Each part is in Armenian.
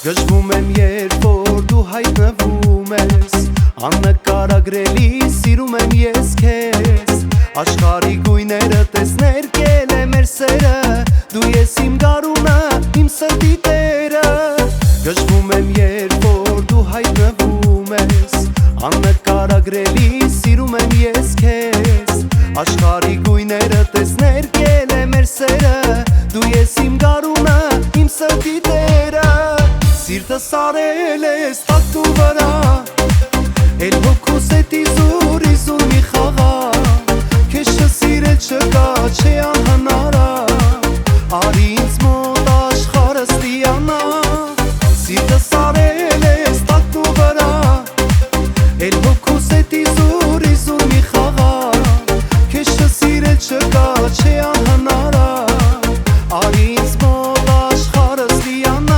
Գժվում եմ երբ որ դու հայտնվում ես, աննկարագրելի սիրում եմ ես քեզ, աշխարհի գույները տեսներ կել է մեր սերը, դու ես իմ գարունը, իմ սրտի տերը։ Գժվում եմ երբ որ դու հայտնվում ես, աննկարագրելի սիրում եմ ես քեզ, աշխարհի գույները տեսներ կել է մեր սերը, դու ես իմ գարունը, իմ սրտի տերը։ Սիրտս արել ես տակտու վրա, էլ հոգուս էտ իզուր մի խաղա, քեզ չսիրել չկա, չէ անհնարա, արի ինձ մոտ աշխարհս տիանա։ Սիրտս արել ես տակտու վրա, էլ հոգուս էտ իզուր մի խաղա, քեզ չսիրել չկա, չէ անհնարա, արի ինձ մոտ աշխարհս տիանա։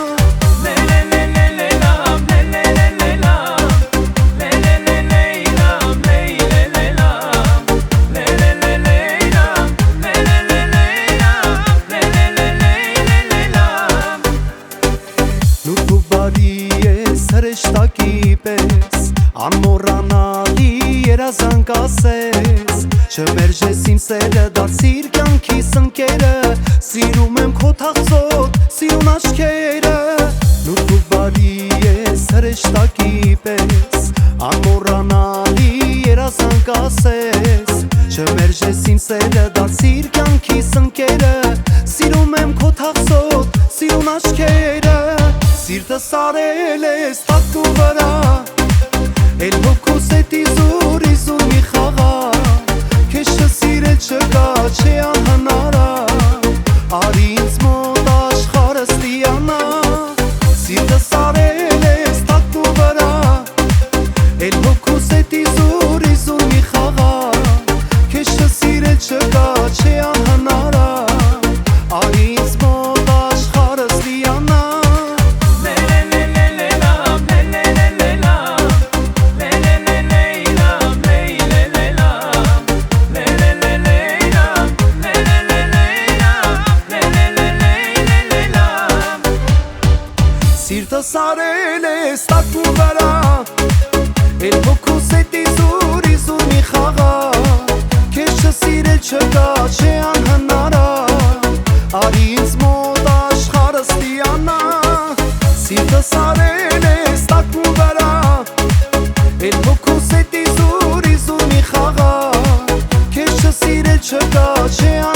Հրեշտակի պես անմոռանալի երազանք ասես, չմերժես իմ սերը, դարձիր կյանքիս ընկերը, սիրում եմ քո թախծոտ սիրուն աչքերը։ Նուրբ ու բարի ես հրեշտակի պես անմոռանալի երազանք ասես, չմերժես իմ սերը, դարձիր կյանքիս ընկերը, սիրում եմ քո թախծոտ սիրուն աչքերը։ Սիրտս արել ես տակտու վրա, էլ հոգուս էտ իզուր մի խաղա, քեզ չսիրել չկա, չէ անհնարա, արի ինձ մոտ աշխարհս տիանա։ Սիրտս արել ես տակտու վրա, էլ հոգուս էտ իզուր մի խաղա, քեզ չսիրել չկա, չէ անհնարա, արի ինձ մոտ աշխարհս տիանա։ Սիրտս արել ես տակտու վրա, էլ հոգուս էտ իզուր մի խաղա, քեզ չսիրել չկա, չէ անհնարա, արի ինձ մոտ աշխարհս տիանա։ Սիրտս արել ես տակտու վրա, էլ հոգուս էտ իզուր մի խաղա, քեզ չսիրել չկա, չէ